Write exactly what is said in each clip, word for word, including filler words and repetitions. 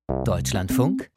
Deutschlandfunk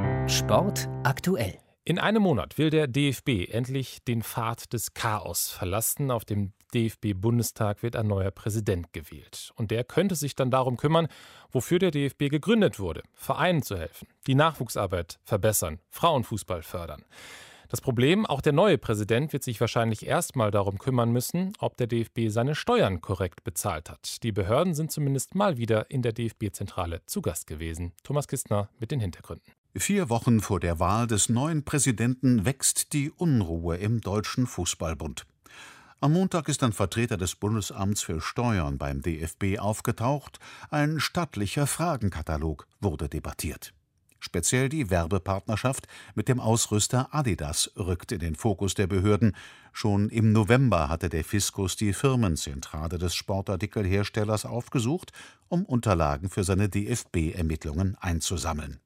Sport aktuell. In einem Monat will der D F B endlich den Pfad des Chaos verlassen. Auf dem D F B-Bundestag wird ein neuer Präsident gewählt. Und der könnte sich dann darum kümmern, wofür der D F B gegründet wurde: Vereinen zu helfen, die Nachwuchsarbeit verbessern, Frauenfußball fördern. Das Problem: Auch der neue Präsident wird sich wahrscheinlich erstmal darum kümmern müssen, ob der D F B seine Steuern korrekt bezahlt hat. Die Behörden sind zumindest mal wieder in der D F B-Zentrale zu Gast gewesen. Thomas Kistner mit den Hintergründen. Vier Wochen vor der Wahl des neuen Präsidenten wächst die Unruhe im Deutschen Fußballbund. Am Montag ist ein Vertreter des Bundesamts für Steuern beim D F B aufgetaucht. Ein stattlicher Fragenkatalog wurde debattiert. Speziell die Werbepartnerschaft mit dem Ausrüster Adidas rückt in den Fokus der Behörden. Schon im November hatte der Fiskus die Firmenzentrale des Sportartikelherstellers aufgesucht, um Unterlagen für seine D F B-Ermittlungen einzusammeln.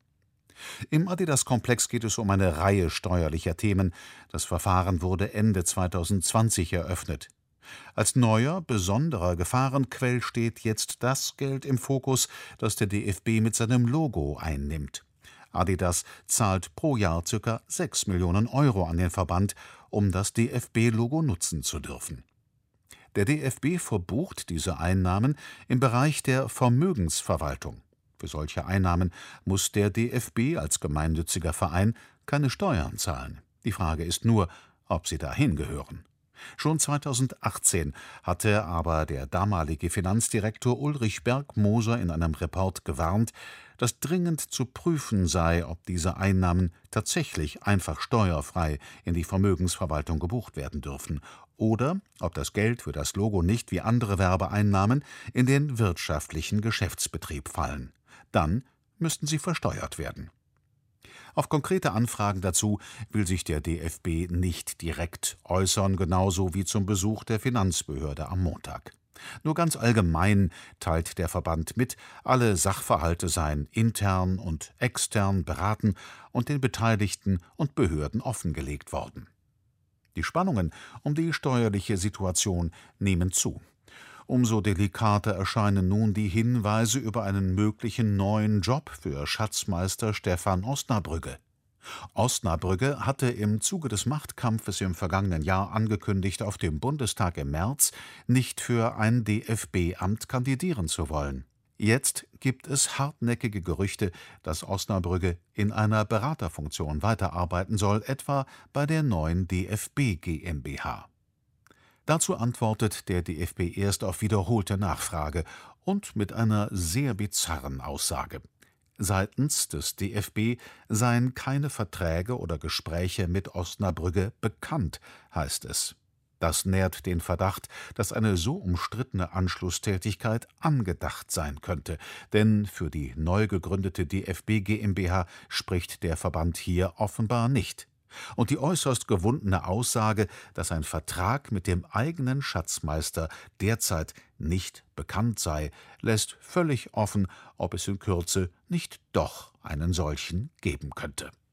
Im Adidas-Komplex geht es um eine Reihe steuerlicher Themen. Das Verfahren wurde Ende zweitausendzwanzig eröffnet. Als neuer, besonderer Gefahrenquell steht jetzt das Geld im Fokus, das der D F B mit seinem Logo einnimmt. Adidas zahlt pro Jahr ca. sechs Millionen Euro an den Verband, um das D F B-Logo nutzen zu dürfen. Der D F B verbucht diese Einnahmen im Bereich der Vermögensverwaltung. Für solche Einnahmen muss der D F B als gemeinnütziger Verein keine Steuern zahlen. Die Frage ist nur, ob sie dahin gehören. Schon zweitausendachtzehn hatte aber der damalige Finanzdirektor Ulrich Bergmoser in einem Report gewarnt, dass dringend zu prüfen sei, ob diese Einnahmen tatsächlich einfach steuerfrei in die Vermögensverwaltung gebucht werden dürfen oder ob das Geld für das Logo nicht wie andere Werbeeinnahmen in den wirtschaftlichen Geschäftsbetrieb fallen. Dann müssten sie versteuert werden. Auf konkrete Anfragen dazu will sich der D F B nicht direkt äußern, genauso wie zum Besuch der Finanzbehörde am Montag. Nur ganz allgemein teilt der Verband mit, alle Sachverhalte seien intern und extern beraten und den Beteiligten und Behörden offengelegt worden. Die Spannungen um die steuerliche Situation nehmen zu. Umso delikater erscheinen nun die Hinweise über einen möglichen neuen Job für Schatzmeister Stefan Osnabrügge. Osnabrügge hatte im Zuge des Machtkampfes im vergangenen Jahr angekündigt, auf dem Bundestag im März nicht für ein D F B-Amt kandidieren zu wollen. Jetzt gibt es hartnäckige Gerüchte, dass Osnabrügge in einer Beraterfunktion weiterarbeiten soll, etwa bei der neuen D F B GmbH. Dazu antwortet der D F B erst auf wiederholte Nachfrage und mit einer sehr bizarren Aussage. Seitens des D F B seien keine Verträge oder Gespräche mit Osnabrügge bekannt, heißt es. Das nährt den Verdacht, dass eine so umstrittene Anschlusstätigkeit angedacht sein könnte, denn für die neu gegründete D F B GmbH spricht der Verband hier offenbar nicht. Und die äußerst gewundene Aussage, dass ein Vertrag mit dem eigenen Schatzmeister derzeit nicht bekannt sei, lässt völlig offen, ob es in Kürze nicht doch einen solchen geben könnte.